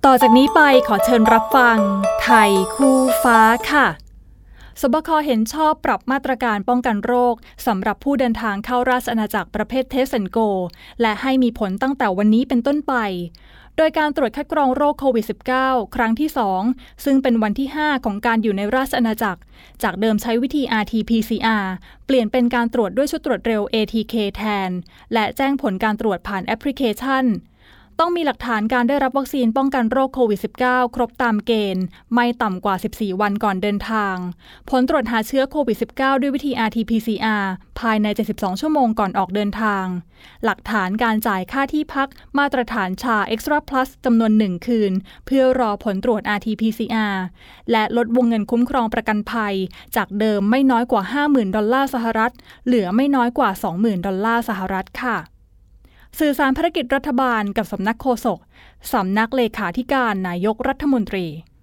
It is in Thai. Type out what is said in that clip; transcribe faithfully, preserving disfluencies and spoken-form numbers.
ต่อจากนี้ไปขอเชิญรับฟังไทยคู่ฟ้าค่ะสบคเห็นชอบปรับมาตรการป้องกันโรคสำหรับผู้เดินทางเข้าราชอาณาจักรประเภท Test and Go และให้มีผลตั้งแต่วันนี้เป็นต้นไปโดยการตรวจคัดกรองโรคโควิด สิบเก้า ครั้งที่สองซึ่งเป็นวันที่ห้าของการอยู่ในราชอาณาจักรจากเดิมใช้วิธี อาร์ ที พี ซี อาร์ เปลี่ยนเป็นการตรวจด้วยชุดตรวจเร็ว เอ ที เค แทนและแจ้งผลการตรวจผ่านแอปพลิเคชันต้องมีหลักฐานการได้รับวัคซีนป้องกันโรคโควิด สิบเก้า ครบตามเกณฑ์ไม่ต่ำกว่าสิบสี่วันก่อนเดินทางผลตรวจหาเชื้อโควิด สิบเก้า ด้วยวิธี อาร์ ที พี ซี อาร์ ภายในเจ็ดสิบสองชั่วโมงก่อนออกเดินทางหลักฐานการจ่ายค่าที่พักมาตรฐานชา Extra Plus จำนวนหนึ่งคืนเพื่อรอผลตรวจ อาร์ ที พี ซี อาร์ และลดวงเงินคุ้มครองประกันภัยจากเดิมไม่น้อยกว่า ห้าหมื่น ดอลลาร์สหรัฐเหลือไม่น้อยกว่า สองหมื่น ดอลลาร์สหรัฐค่ะสื่อสารภารกิจรัฐบาลกับสำนักโฆษกสำนักเลขาธิการนายกรัฐมนตรี